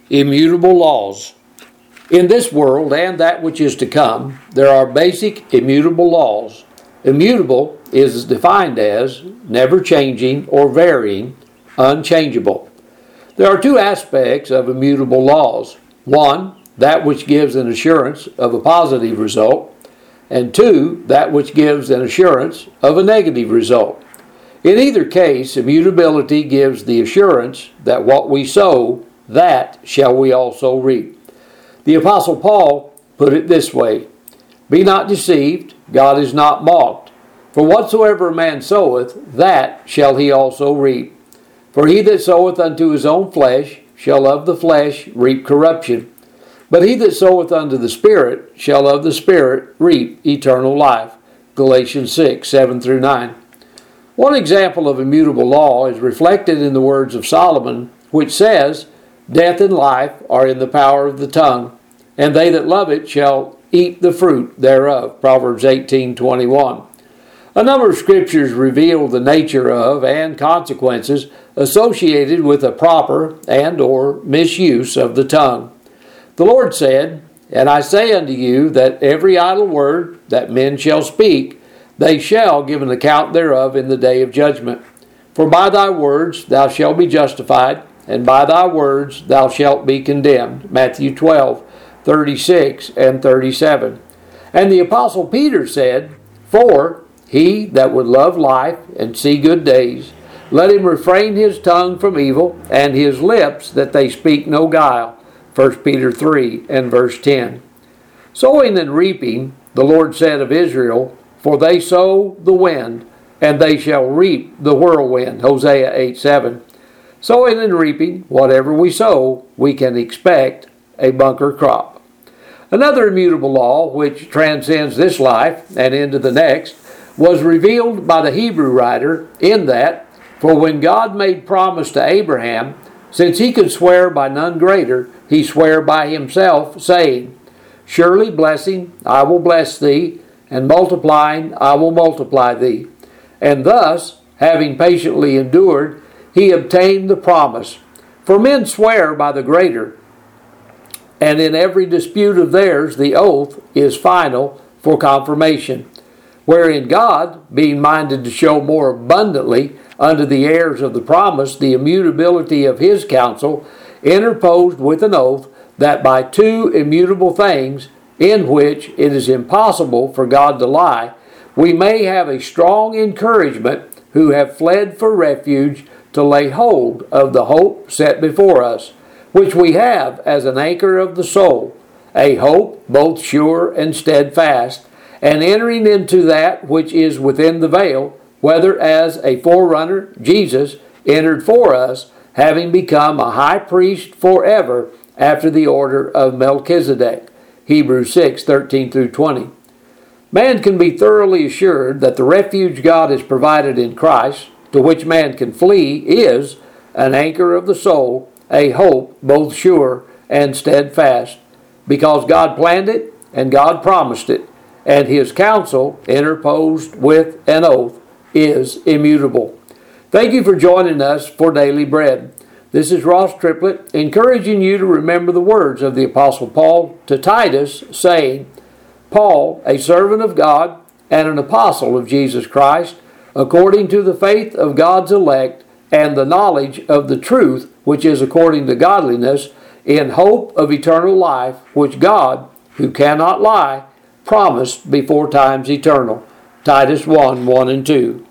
Immutable laws. In this world and that which is to come, there are basic immutable laws. Immutable is defined as never changing or varying, unchangeable. There are two aspects of immutable laws. One, that which gives an assurance of a positive result, and two, that which gives an assurance of a negative result. In either case, immutability gives the assurance that what we sow, that shall we also reap. The Apostle Paul put it this way, "Be not deceived, God is not mocked. For whatsoever a man soweth, that shall he also reap. For he that soweth unto his own flesh shall of the flesh reap corruption. But he that soweth unto the Spirit shall of the Spirit reap eternal life." Galatians 6, 7 through 9. One example of immutable law is reflected in the words of Solomon, which says, "Death and life are in the power of the tongue, and they that love it shall eat the fruit thereof." Proverbs 18:21. A number of scriptures reveal the nature of and consequences associated with a proper and or misuse of the tongue. The Lord said, "And I say unto you that every idle word that men shall speak, they shall give an account thereof in the day of judgment. For by thy words thou shalt be justified, and by thy words thou shalt be condemned." Matthew 12, 36 and 37. And the Apostle Peter said, "For he that would love life and see good days, let him refrain his tongue from evil, and his lips that they speak no guile." 1 Peter 3 and verse 10. Sowing and reaping, the Lord said of Israel, "For they sow the wind, and they shall reap the whirlwind." Hosea 8:7. Sowing and reaping, whatever we sow, we can expect a bunker crop. Another immutable law, which transcends this life and into the next, was revealed by the Hebrew writer in that, for when God made promise to Abraham, since he could swear by none greater, he sware by himself, saying, "Surely blessing I will bless thee, and multiplying I will multiply thee." And thus, having patiently endured, he obtained the promise. For men swear by the greater, and in every dispute of theirs the oath is final for confirmation. Wherein God, being minded to show more abundantly unto the heirs of the promise the immutability of his counsel, interposed with an oath, that by two immutable things, in which it is impossible for God to lie, we may have a strong encouragement who have fled for refuge to lay hold of the hope set before us, which we have as an anchor of the soul, a hope both sure and steadfast, and entering into that which is within the veil, whether as a forerunner, Jesus, entered for us, having become a high priest forever after the order of Melchizedek. Hebrews 6, 13 through 20. Man can be thoroughly assured that the refuge God has provided in Christ, to which man can flee, is an anchor of the soul, a hope both sure and steadfast, because God planned it and God promised it, and his counsel, interposed with an oath, is immutable. Thank you for joining us for Daily Bread. This is Ross Triplett, encouraging you to remember the words of the Apostle Paul to Titus, saying, "Paul, a servant of God and an apostle of Jesus Christ, according to the faith of God's elect and the knowledge of the truth, which is according to godliness, in hope of eternal life, which God, who cannot lie, promised before times eternal." Titus 1, 1 and 2.